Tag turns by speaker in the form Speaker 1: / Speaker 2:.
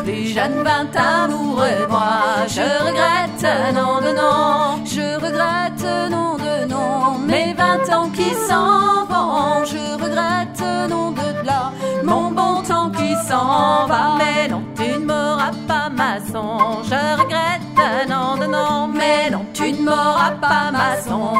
Speaker 1: plus jeune vint amoureux de moi. Je regrette, non de non, je regrette, non de non, mes 20 ans qui s'en vont. Je regrette, non de là, mon bon temps qui s'en va. Mais non, tu ne m'auras pas maçon. Je regrette, non de non, mais non, tu ne m'auras pas maçon.